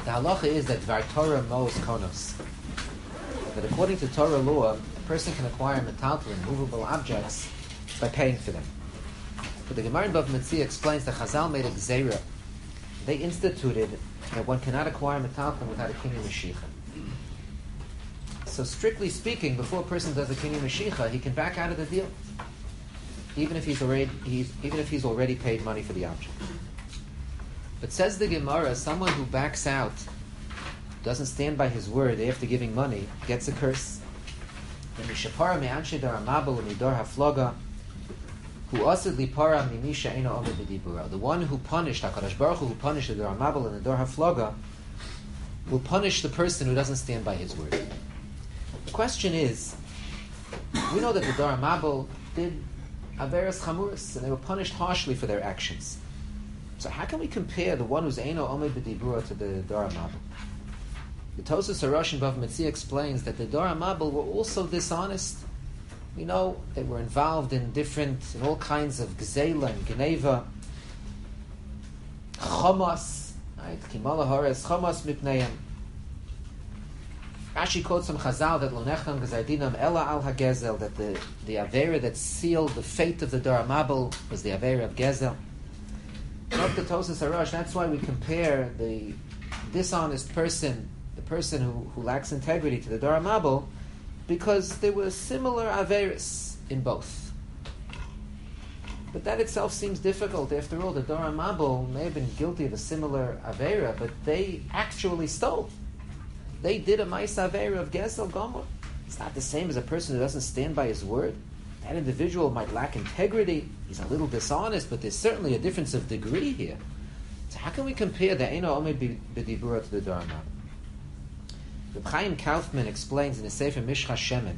The halacha is that Dvar Torah mos konos. That according to Torah law, a person can acquire metaltalin, movable objects, by paying for them. But the Gemara in Bava Metzia explains that Chazal made a gzeira. They instituted that one cannot acquire metaltalin without a kinyan mashicha. So strictly speaking, before a person does a kinyan mashicha, he can back out of the deal, even if he's already paid money for the object. But says the Gemara, someone who backs out, doesn't stand by his word after giving money, gets a curse. The one who punished HaKadosh Baruch Hu, who punished the Dor HaMabel and the Dor HaFloga, will punish the person who doesn't stand by his word. The question is, we know that the Dor HaMabel did Averos Chamuris, and they were punished harshly for their actions. So how can we compare the one who's Eino Omed B'Dibura to the Dor HaMabel? The Tosas Harosh in Bava Metzia explains that the Dor HaMabel were also dishonest. We know they were involved in all kinds of Gzeila and Geneva, Chomas, right? Kimala Hores, Chomas Mipneim. Rashi quotes from Chazal that Lo Nechtam Gezaydinam Ela Al HaGezel, that the Avera that sealed the fate of the Dor HaMabel was the Avera of Gezel. Not the Tosas Harosh, that's why we compare the dishonest person, the person who lacks integrity, to the Dor HaMabel, because there were similar Averis in both. But that itself seems difficult. After all, the Dor HaMabel may have been guilty of a similar Avera, but they actually stole. They did a Ma'is Avera of Gezel Gomer. It's not the same as a person who doesn't stand by his word. That individual might lack integrity. He's a little dishonest, but there's certainly a difference of degree here. So how can we compare the Eino Omed B'Dibura to the Dor HaMabel? Reb Chaim Kaufman explains in his Sefer Mishcha Shemen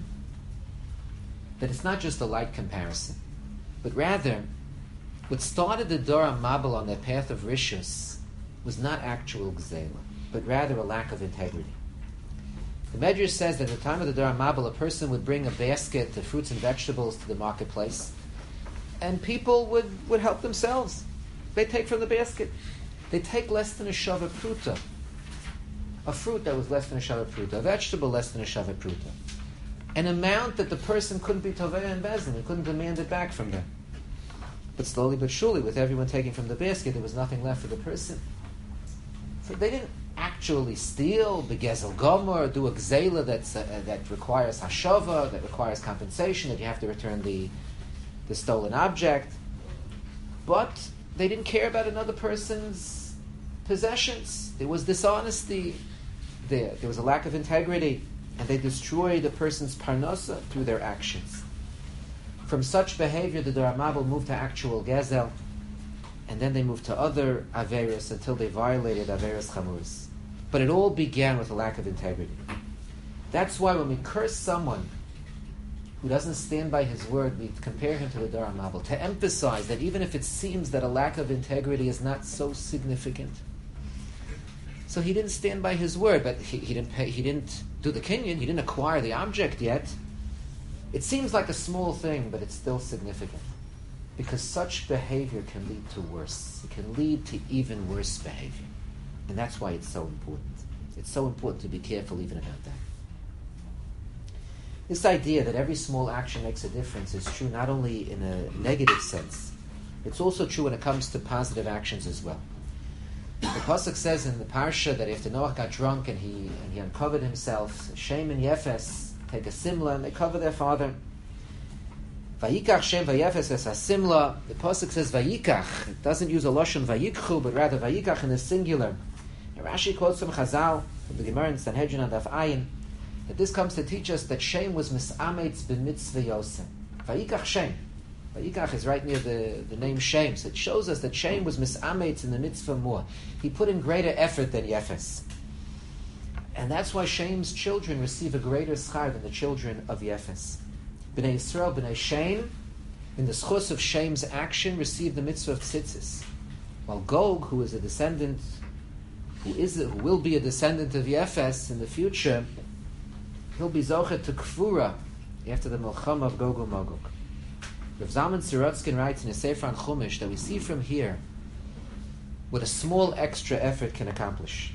that it's not just a light comparison, but rather what started the Dor HaMabel on their path of Rishus was not actual Gzeila, but rather a lack of integrity. The Medrash says that at the time of the Dor HaMabel, a person would bring a basket of fruits and vegetables to the marketplace, and people would help themselves. They take from the basket. They take less than a shava pruta. A fruit that was less than a shava pruta, a vegetable less than a shava pruta. An amount that the person couldn't be tovei and bezin, he couldn't demand it back from them. But slowly but surely, with everyone taking from the basket, there was nothing left for the person. So they didn't actually steal, begezel gomer, do a gzeila that requires hashava, that requires compensation, that you have to return the stolen object. But they didn't care about another person's possessions. There was dishonesty there. There was a lack of integrity, and they destroyed a person's parnasa through their actions. From such behavior, the Dor HaMabel moved to actual gezel, and then they moved to other averis until they violated averis chamuris. But it all began with a lack of integrity. That's why when we curse someone who doesn't stand by his word, we compare him to the Dor HaMabel, to emphasize that even if it seems that a lack of integrity is not so significant. So he didn't stand by his word, but he didn't do the kinyan, he didn't acquire the object yet. It seems like a small thing, but it's still significant. Because such behavior can lead to worse. It can lead to even worse behavior. And that's why it's so important. It's so important to be careful even about that. This idea that every small action makes a difference is true not only in a negative sense, it's also true when it comes to positive actions as well. The Pasuk says in the Parsha that after Noach got drunk and he uncovered himself, Shem and Yefes take a simla and they cover their father. Vayikach Shem vayefes es hasimla. The Pasuk says Vayikach. It doesn't use a lashon Vayikchu, but rather Vayikach in the singular. And Rashi quotes from Chazal, from the Gemara in Sanhedrin and Daf Ayin, that this comes to teach us that Shem was misametz b'mitzvah Yosem. Vayikach Shem. Vayikach is right near the name Shem, so it shows us that Shem was misametz in the mitzvah more. He put in greater effort than Yefes. And that's why Shem's children receive a greater schar than the children of Yefes. Bnei Yisrael, Bnei Shem, in the schus of Shem's action, received the mitzvah of tzitzis. While Gog, who is a descendant, who will be a descendant of Yefes in the future, he'll be zochet to kfura after the Milchama of Gog and Magog. Rav Zalman Sirotskin writes in his Sefer on Chumash that we see from here what a small extra effort can accomplish.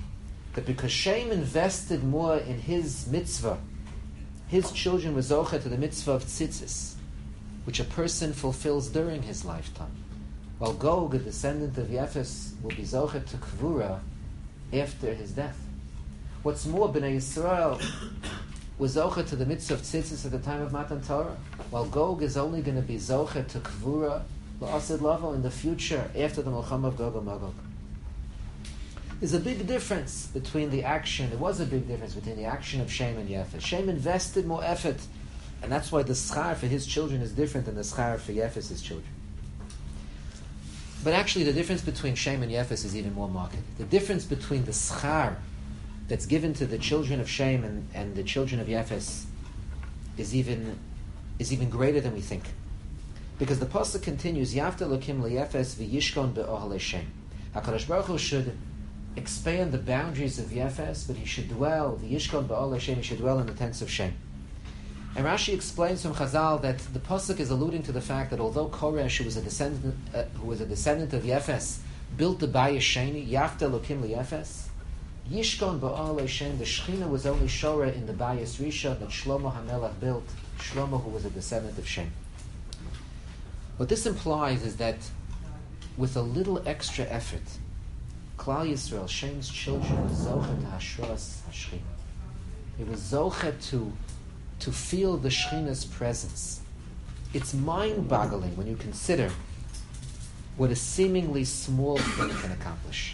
that because Shem invested more in his mitzvah, his children were zocher to the mitzvah of tzitzis, which a person fulfills during his lifetime, while Gog, a descendant of Yefes, will be zocher to kvura after his death. What's more, Bnei Yisrael was zocher to the mitzvah of tzitzis at the time of Matan Torah, while Gog is only going to be zocher to kvura la'asid lavo in the future after the Milchama of Gog and Magog. There's a big difference between the action. There was a big difference between the action of Shem and Yefes. Shem invested more effort, and that's why the schar for his children is different than the schar for Yefes' children. But actually, the difference between Shem and Yefes is even more marked. The difference between the schar that's given to the children of Shem and the children of Yefes is even greater than we think. Because the pasuk continues, Yafta Elokim leYefes v'yishkon be'ohel Shem. HaKadosh Baruch Hu should expand the boundaries of Yefes, but he should dwell, v'yishkon be'ohel Shem, he should dwell in the tents of Shem. And Rashi explains from Chazal that the pasuk is alluding to the fact that although Koresh, who was a descendant of Yefes, built the Bayis Sheni, Yafta Elokim leYefes, Yishkon ba'al Shem, the Shechina was only Shora in the Bayis Risha that Shlomo HaMelech built, Shlomo who was a descendant of Shem. What this implies is that with a little extra effort, Klal Yisrael, Shem's children, was zocher to Hashras HaShechina. It was zocher to feel the Shechina's presence. It's mind-boggling when you consider what a seemingly small thing can accomplish.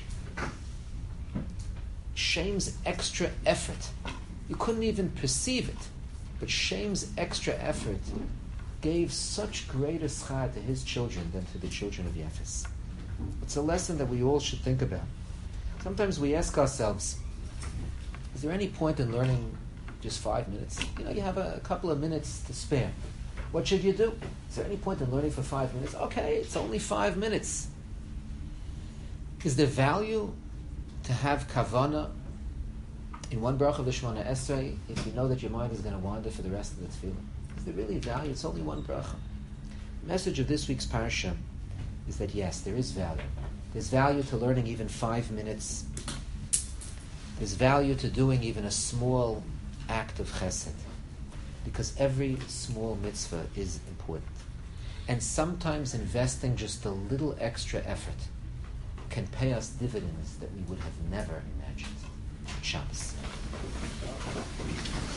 Shem's extra effort, you couldn't even perceive it, but Shem's extra effort gave such greater schar to his children than to the children of Yefes. It's a lesson that we all should think about. Sometimes we ask ourselves, is there any point in learning just 5 minutes? You have a couple of minutes to spare. What should you do? Is there any point in learning for 5 minutes? Okay, it's only 5 minutes. Is there value to have kavanah in one bracha of the Shemona Esrei if you know that your mind is going to wander for the rest of the tefillah? Is there really value? It's only one bracha. The message of this week's parsha is that yes, there is value. There's value to learning even 5 minutes. There's value to doing even a small act of chesed, because every small mitzvah is important. And sometimes investing just a little extra effort can pay us dividends that we would have never imagined. Shabbos.